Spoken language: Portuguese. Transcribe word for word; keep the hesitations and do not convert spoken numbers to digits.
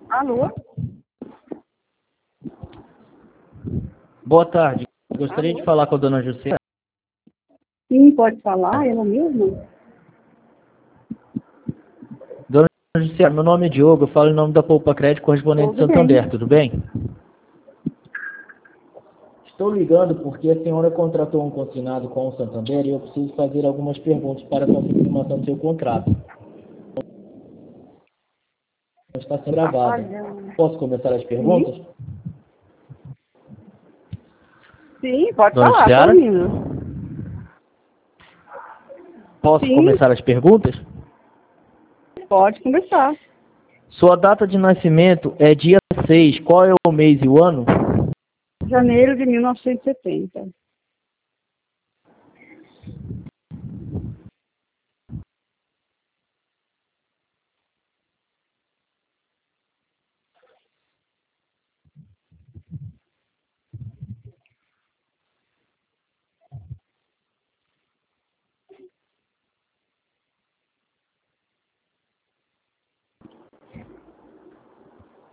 Alô? Boa tarde. Gostaria Alô? de falar com a dona Jussiara. Sim, pode falar, ela mesma? Dona Jussiara, meu nome é Diogo, eu falo em nome da Poupa Crédito correspondente de Tudo bem. Santander, tudo bem? Estou ligando porque a senhora contratou um consignado com o Santander e eu preciso fazer algumas perguntas para a confirmação do seu contrato. Está sendo gravada. Olha. Posso começar as Sim, perguntas? sim, pode Dona falar, tô Jussiara, ouvindo. posso Sim, começar as perguntas? pode conversar. Sua data de nascimento é dia seis. Qual é o mês e o ano? Janeiro de mil novecentos e setenta.